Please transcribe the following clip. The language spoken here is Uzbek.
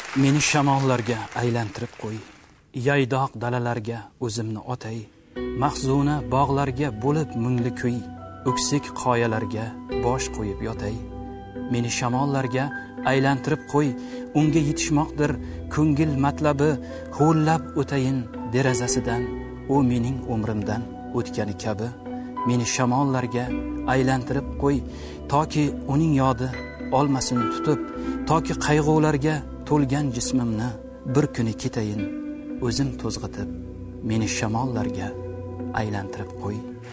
Meni shamollarga aylantirib qo'y, yaydoq dalalarga o'zimni otay, mahzuna bog'larga bo'lib mungli kuy, o'ksik qoyalarga bosh qo'yib yotay. Meni shamollarga aylantirib qo'y, unga yetishmoqdir ko'ngil matlabi, ho'llab o'tayin derazasidan, u mening umrimdan o'tgani kabi. Meni shamollarga aylantirib qo'y, toki uning yodi olmasin tutib, toki qayg'ularga to'lgan jismimni bir kuni ketayin o'zim to'zg'itib. Meni shamollarga aylantirib qo'y.